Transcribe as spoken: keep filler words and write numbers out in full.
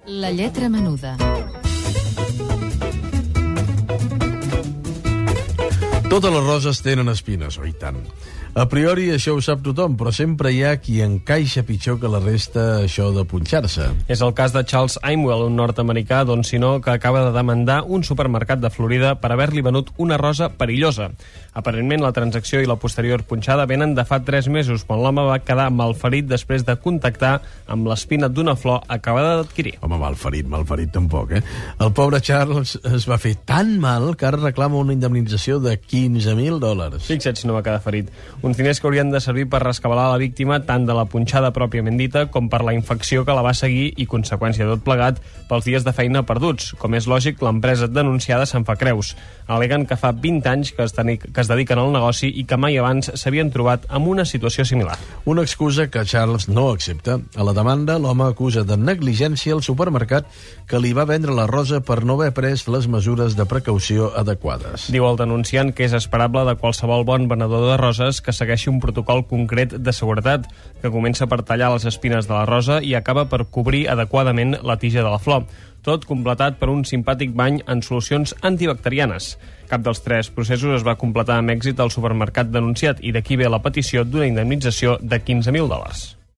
La lletra menuda. Totes les roses tenen espines, oi tant? A priori això ho sap tothom, però sempre hi ha qui encaixa pitjor que la resta això de punxar-se. És el cas de Charles Imwell, un nord-americà, doncs si no, que acaba de demandar un supermercat de Florida per haver-li venut una rosa perillosa. Aparentment, la transacció i la posterior punxada venen de fa tres mesos, quan l'home va quedar malferit després de contactar amb l'espina d'una flor acabada d'adquirir. Home, malferit, malferit tampoc, eh? El pobre Charles es va fer tan mal que ara reclama una indemnització de quinze mil dòlars. Fixa't si no va quedar ferit. Uns diners que haurien de servir per rescabalar la víctima tant de la punxada pròpiament dita com per la infecció que la va seguir i conseqüència de tot plegat pels dies de feina perduts. Com és lògic, l'empresa denunciada se'n fa creus. Aleguen que fa vint anys que es, teni, que es dediquen al negoci i que mai abans s'havien trobat amb una situació similar. Una excusa que Charles no accepta. A la demanda, l'home acusa de negligència al supermercat que li va vendre la rosa per no haver pres les mesures de precaució adequades. Diu el denunciant que és esperable de qualsevol bon venedor de roses que segueixi un protocol concret de seguretat, que comença per tallar les espines de la rosa i acaba per cobrir adequadament la tija de la flor. Tot completat per un simpàtic bany en solucions antibacterianes. Cap dels tres processos es va completar amb èxit al supermercat denunciat i d'aquí ve la petició d'una indemnització de quinze mil dòlars.